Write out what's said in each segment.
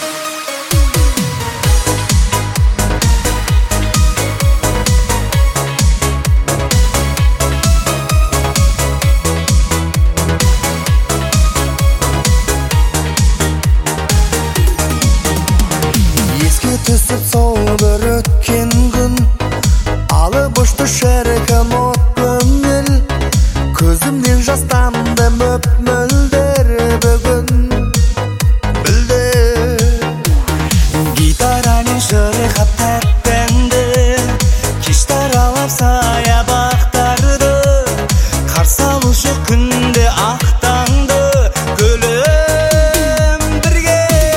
Түсіп сол бір өткен күн, алып ұшты шіркін от көңіл, көзімнен жастанды мөп-мөлдір бүгін. Білді гитарамен шырқап тәттіңді, кеш таралап саябақтарды, қарсы алушы күнде ақтаңды гүлім бірге.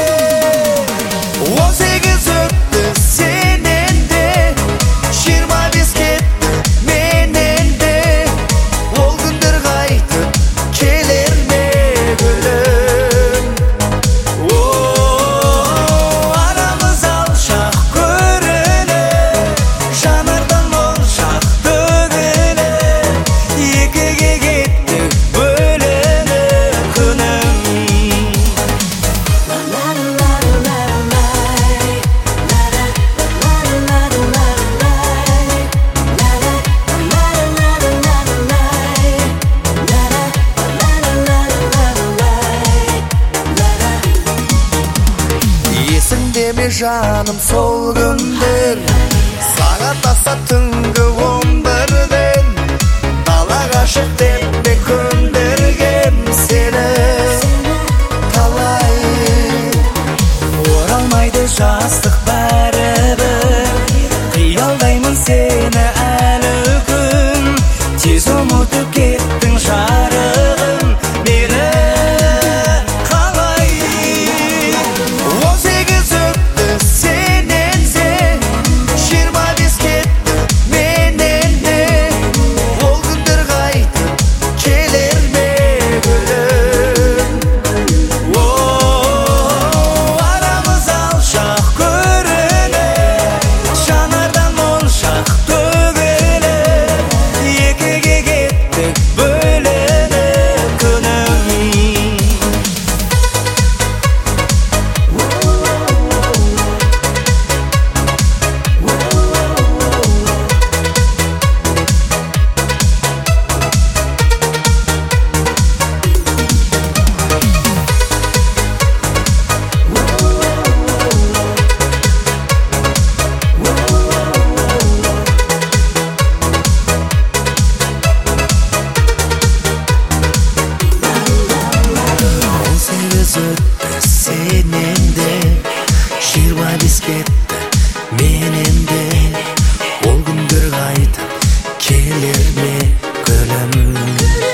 18 өтті сенен де, 25 кетті менен де, ол күндер қайтып келер ме гүлім? Арамыз алшақ көрініп, жанардан моншақ төгіліп, екіге кеттік бөлініп күнім. Есіңде ме жаным сол күндер, сағат аса түнгі 11-ден, далаға шық деп мен көндіргем сені талай. Оралмайды жастық бәрібір, қиялдаймын сені әлі күн, тез ұмытып кеттің жарығым мені қалай. 18 өтті сенен де, 25 кетті менен де, ол күндер қайтып келер ме гүлім? Арамыз алшақ көрініп, жанардан моншақ төгіліп, екіге кеттік бөлініп күнім. Өтті сенен де, 25 кетті менен де, ол күндер қайтып келер ме гүлім?